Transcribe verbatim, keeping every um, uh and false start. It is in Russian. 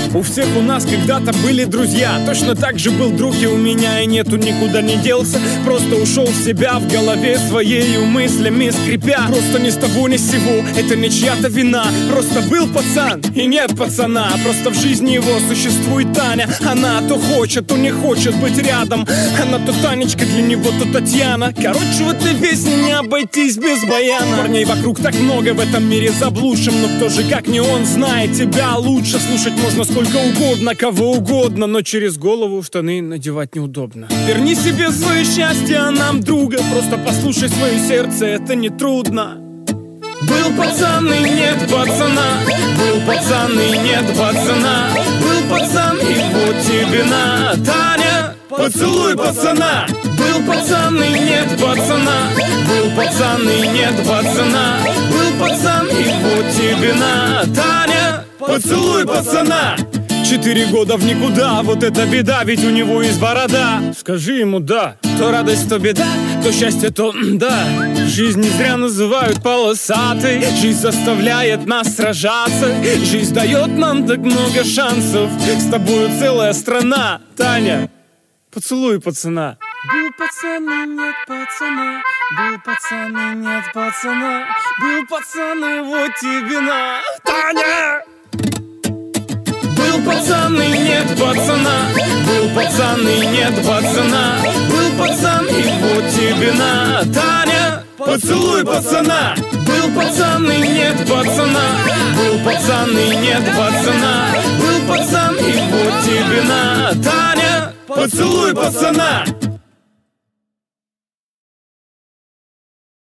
У всех у нас когда-то были друзья. Точно так же был друг и у меня, и нету, никуда не делся. Просто ушел в себя, в голове своей мыслями скрипя. Просто ни с того ни с сего, это не чья-то вина. Просто был пацан и нет пацана. Просто в жизни его существует Таня. Она то хочет, то не хочет быть рядом. Она то Танечка для него, то Татьяна. Короче, в этой песне не обойтись без баяна. Парней вокруг так много в этом мире заблудшим, но кто же как не он знает тебя лучше. Слушать можно сколько угодно, кого угодно, но через голову штаны надевать неудобно. Верни себе свое счастье, а нам друга. Просто послушай свое сердце, это не трудно. Был пацан и нет пацана. Был пацан и нет пацана. Был пацан и вот тебе на. Таня, поцелуй пацана. Был пацан и нет пацана. Был пацан и нет пацана. Был пацан и вот тебе на. Таня, поцелуй пацана. Четыре года в никуда, вот это беда, ведь у него есть борода. Скажи ему да, то радость, то беда, то счастье, то да. Жизнь не зря называют полосатой. Жизнь заставляет нас сражаться. Жизнь дает нам так много шансов. С тобою целая страна. Таня, поцелуй пацана. Был пацан и нет пацана. Был пацан и нет пацана. Был пацан и вот тебе на. Таня! Был пацан и нет пацана. Был пацан и нет пацана. Был пацан и вот тебе на. Таня, поцелуй пацана. Был пацан и нет пацана. Был пацан и нет пацана. Был пацан и вот тебе на. Таня, поцелуй пацана.